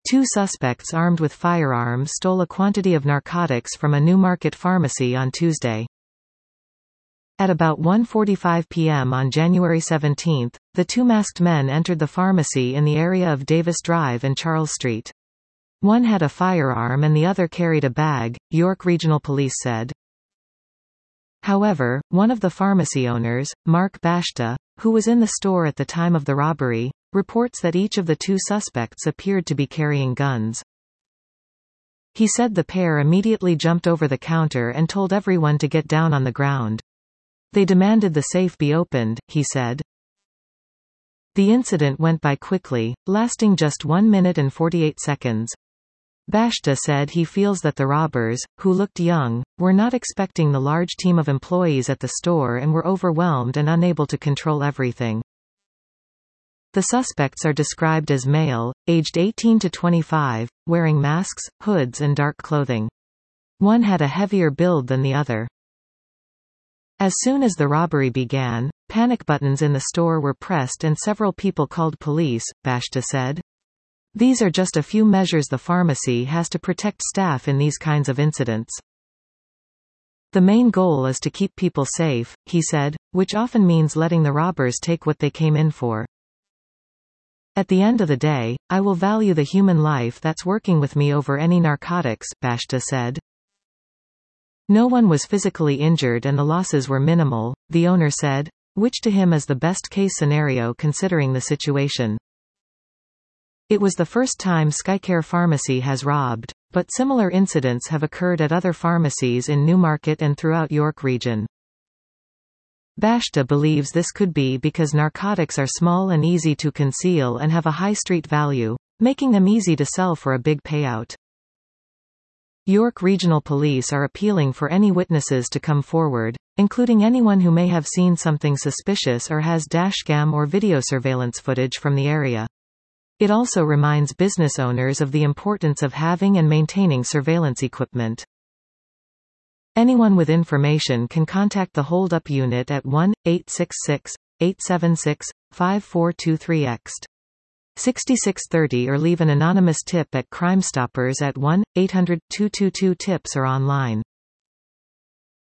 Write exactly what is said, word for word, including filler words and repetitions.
Two suspects armed with firearms stole a quantity of narcotics from a Newmarket pharmacy on Tuesday. At about one forty-five p m on January seventeenth, the two masked men entered the pharmacy in the area of Davis Drive and Charles Street. One had a firearm and the other carried a bag, York Regional Police said. However, one of the pharmacy owners, Mark Bashta, who was in the store at the time of the robbery, reports that each of the two suspects appeared to be carrying guns. He said the pair immediately jumped over the counter and told everyone to get down on the ground. They demanded the safe be opened, he said. The incident went by quickly, lasting just one minute and forty-eight seconds. Bashta said he feels that the robbers, who looked young, were not expecting the large team of employees at the store and were overwhelmed and unable to control everything. The suspects are described as male, aged eighteen to twenty-five, wearing masks, hoods and dark clothing. One had a heavier build than the other. As soon as the robbery began, panic buttons in the store were pressed and several people called police, Bashta said. These are just a few measures the pharmacy has to protect staff in these kinds of incidents. The main goal is to keep people safe, he said, which often means letting the robbers take what they came in for. At the end of the day, I will value the human life that's working with me over any narcotics, Bashta said. No one was physically injured and the losses were minimal, the owner said, which to him is the best case scenario considering the situation. It was the first time Skycare Pharmacy has robbed, but similar incidents have occurred at other pharmacies in Newmarket and throughout York Region. Bashta believes this could be because narcotics are small and easy to conceal and have a high street value, making them easy to sell for a big payout. York Regional Police are appealing for any witnesses to come forward, including anyone who may have seen something suspicious or has dashcam or video surveillance footage from the area. It also reminds business owners of the importance of having and maintaining surveillance equipment. Anyone with information can contact the hold-up unit at one eight six six, eight seven six, five four two three X T sixty-six thirty or leave an anonymous tip at Crime Stoppers at one eight hundred, two two two TIPS or online.